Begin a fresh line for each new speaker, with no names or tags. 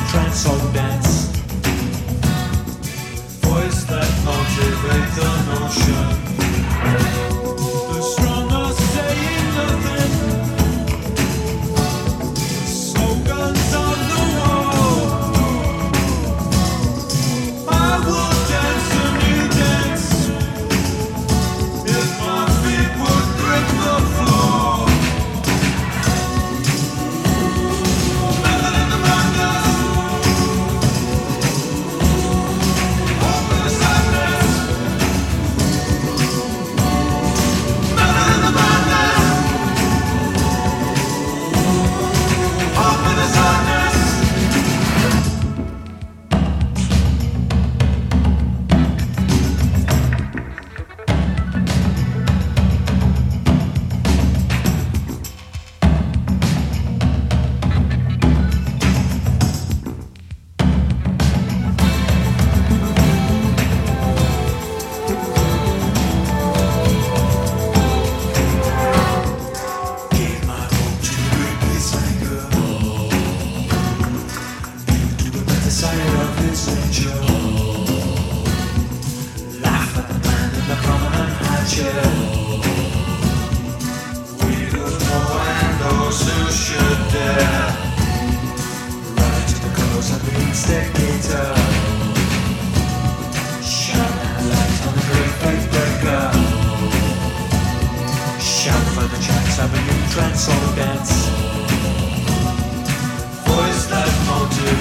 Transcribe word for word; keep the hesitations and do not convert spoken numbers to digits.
Trance dance. Voice that motivates the notion. The strong are saying nothing. Slogans on the wall. I will dance a new dance if my feet would grip the floor. Method in the madness. Open the sadness. Method in the madness. Open the sadness. Gave my hope to replace anger. To the better side of his nature. Laugh at the man in the prominent high chair. We who know and those who should dare. Right to the close of the instigator. Shine a light on the great faith breaker. Shout for the tracks of a new trance dance. Voice that motivates.